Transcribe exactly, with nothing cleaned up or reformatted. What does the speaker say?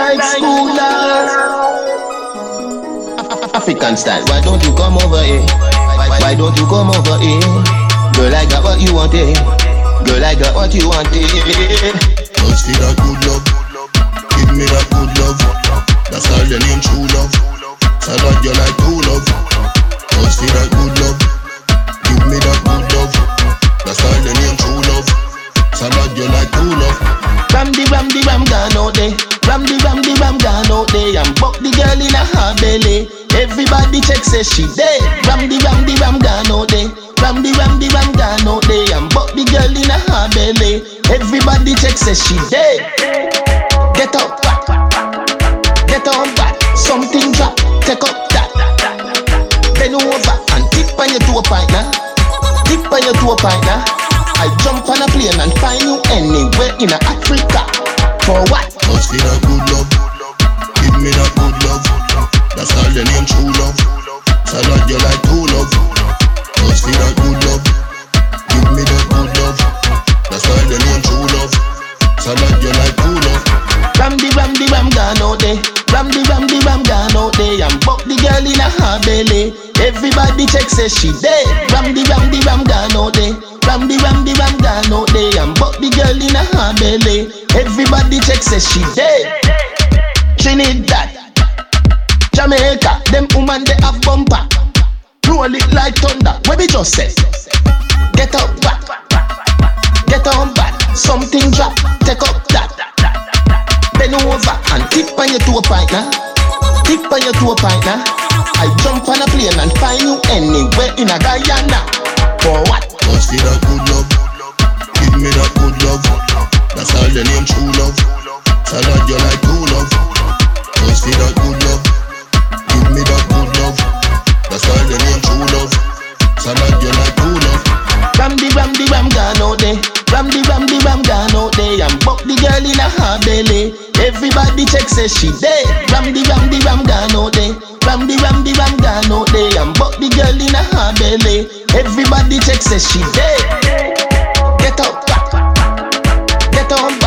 like schoolers. African style, why don't you come over here? Why don't you come over here? Girl, I got what you want, eh? Girl, I got what you want, eh? Just feel that good love. Give me that good love. That's all the name true love. So that you like true love. Just feel that good love. Give me that good love. That's all the name true love. So that you like true love. Ram the ram the ram gone out there. Ram the ram the ram gone out there. And buck the girl in a her belly. Everybody check says she dead. Ram the ram the ram gone out there. Ram the ram the ram gone out there. And buck the girl in a her belly. Everybody check says she dead. Get up back. Get on back. Something drop. Take up that. Bend over and tip on your toe partner. Tip on your toe partner. I jump on a plane and find you anywhere in Africa. For what? Just feel that good love. Give me that good love. That's all the name true love. So that you like true love. Just feel that good love. Give me that good love. That's all the name true love. So that you like true love. Ram the ram the ram gone out there. Ram the ram the ram gone out there. And buck the girl in a her belly. Everybody check says she dead. Ram the ram the ram gone out there. Ram the ram the ram gone out there. And buck the girl in a her belly. Everybody check says she dead. Trinidad, Jamaica, them woman they have bumper. Roll it like thunder. What we just said? Get up back. Get on back. Something drop. Take up that. Bend over and tip on your toe partner. Tip on your toe partner. I jump on a plane and find you anywhere in a Guyana. For what? Just feel that good love. Give me that good love. That's all the name true love. So that you like true love. Just feel that good love. Give me that good love. That's all the name true love. So that you like true love. Ram the ram the ram gone out there. Ram the ram the ram gone out there. And buck the girl in a her belly. Everybody check says she dead. Ram the ram the ram gone out there. Ram the ram the ram gone out there. And buck the girl in a her belly. Everybody check says she dead. Get up back. Get on back.